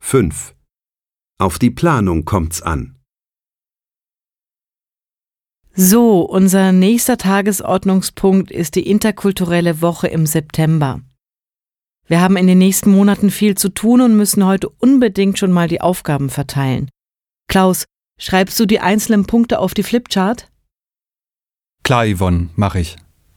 5. Auf die Planung kommt's an. So, unser nächster Tagesordnungspunkt ist die interkulturelle Woche im September. Wir haben in den nächsten Monaten viel zu tun und müssen heute unbedingt schon mal die Aufgaben verteilen. Klaus, schreibst du die einzelnen Punkte auf die Flipchart? Klar, Yvonne, mach ich.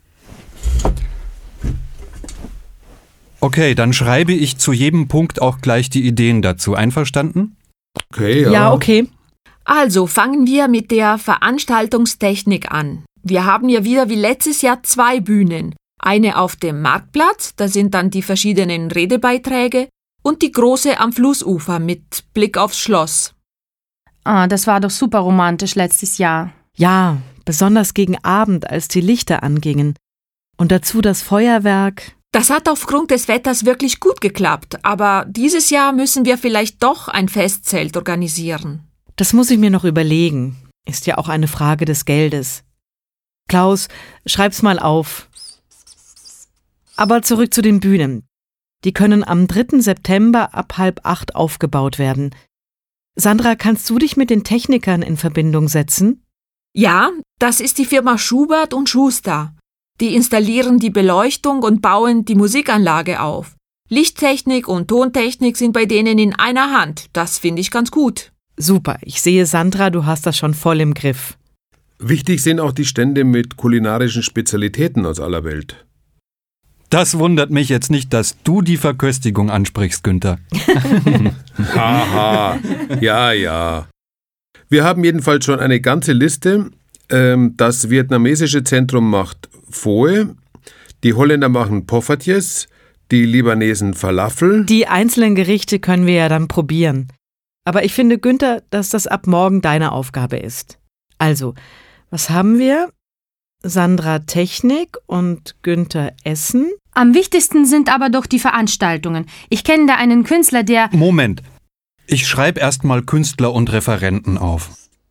Okay, dann schreibe ich zu jedem Punkt auch gleich die Ideen dazu. Einverstanden? Okay, Ja, okay. Also fangen wir mit der Veranstaltungstechnik an. Wir haben ja wieder wie letztes Jahr 2 Bühnen. Eine auf dem Marktplatz, da sind dann die verschiedenen Redebeiträge, und die große am Flussufer mit Blick aufs Schloss. Ah, das war doch super romantisch letztes Jahr. Ja, besonders gegen Abend, als die Lichter angingen. Und dazu das Feuerwerk. Das hat aufgrund des Wetters wirklich gut geklappt, aber dieses Jahr müssen wir vielleicht doch ein Festzelt organisieren. Das muss ich mir noch überlegen. Ist ja auch eine Frage des Geldes. Klaus, schreib's mal auf. Aber zurück zu den Bühnen. Die können am 3. September ab 7:30 aufgebaut werden. Sandra, kannst du dich mit den Technikern in Verbindung setzen? Ja, das ist die Firma Schubert und Schuster. Die installieren die Beleuchtung und bauen die Musikanlage auf. Lichttechnik und Tontechnik sind bei denen in einer Hand. Das finde ich ganz gut. Super, ich sehe, Sandra, du hast das schon voll im Griff. Wichtig sind auch die Stände mit kulinarischen Spezialitäten aus aller Welt. Das wundert mich jetzt nicht, dass du die Verköstigung ansprichst, Günther. Haha, ja. Wir haben jedenfalls schon eine ganze Liste. Das vietnamesische Zentrum macht Pho, die Holländer machen Poffertjes, die Libanesen Falafel. Die einzelnen Gerichte können wir ja dann probieren. Aber ich finde, Günther, dass das ab morgen deine Aufgabe ist. Also, was haben wir? Sandra Technik und Günther Essen. Am wichtigsten sind aber doch die Veranstaltungen. Ich kenne da einen Künstler, der... Moment. Ich schreibe erstmal Künstler und Referenten auf.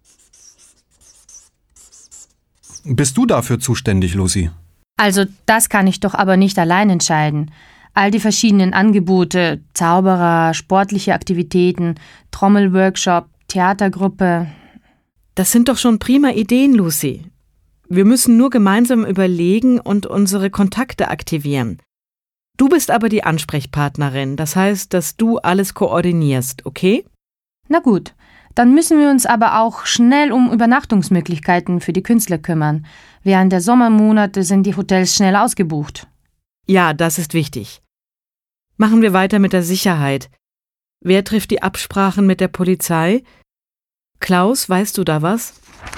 Bist du dafür zuständig, Lucy? Also, das kann ich doch aber nicht allein entscheiden. All die verschiedenen Angebote, Zauberer, sportliche Aktivitäten, Trommelworkshop, Theatergruppe. Das sind doch schon prima Ideen, Lucy. Wir müssen nur gemeinsam überlegen und unsere Kontakte aktivieren. Du bist aber die Ansprechpartnerin, das heißt, dass du alles koordinierst, okay? Na gut, dann müssen wir uns aber auch schnell um Übernachtungsmöglichkeiten für die Künstler kümmern. Während der Sommermonate sind die Hotels schnell ausgebucht. Ja, das ist wichtig. Machen wir weiter mit der Sicherheit. Wer trifft die Absprachen mit der Polizei? Klaus, weißt du da was?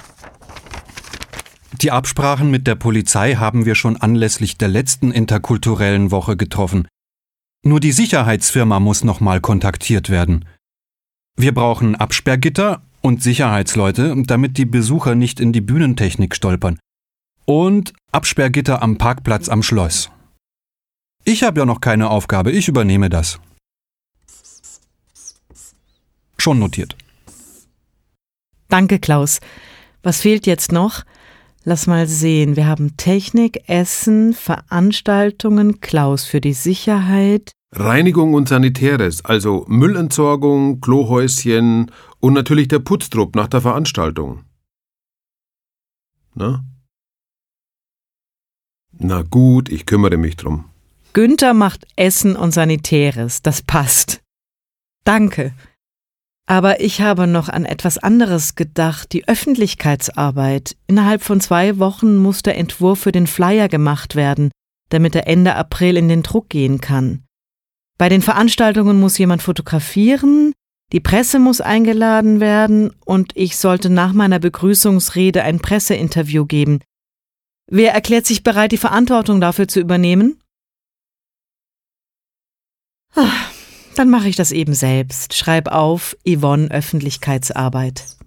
Die Absprachen mit der Polizei haben wir schon anlässlich der letzten interkulturellen Woche getroffen. Nur die Sicherheitsfirma muss nochmal kontaktiert werden. Wir brauchen Absperrgitter und Sicherheitsleute, damit die Besucher nicht in die Bühnentechnik stolpern. Und Absperrgitter am Parkplatz am Schloss. Ich habe ja noch keine Aufgabe, ich übernehme das. Schon notiert. Danke, Klaus. Was fehlt jetzt noch? Lass mal sehen. Wir haben Technik, Essen, Veranstaltungen, Klaus für die Sicherheit. Reinigung und Sanitäres, also Müllentsorgung, Klohäuschen und natürlich der Putztrupp nach der Veranstaltung. Na gut, ich kümmere mich drum. Günther macht Essen und Sanitäres, das passt. Danke. Aber ich habe noch an etwas anderes gedacht, die Öffentlichkeitsarbeit. Innerhalb von 2 Wochen muss der Entwurf für den Flyer gemacht werden, damit er Ende April in den Druck gehen kann. Bei den Veranstaltungen muss jemand fotografieren, die Presse muss eingeladen werden und ich sollte nach meiner Begrüßungsrede ein Presseinterview geben. Wer erklärt sich bereit, die Verantwortung dafür zu übernehmen? Dann mache ich das eben selbst. Schreib auf, Yvonne Öffentlichkeitsarbeit.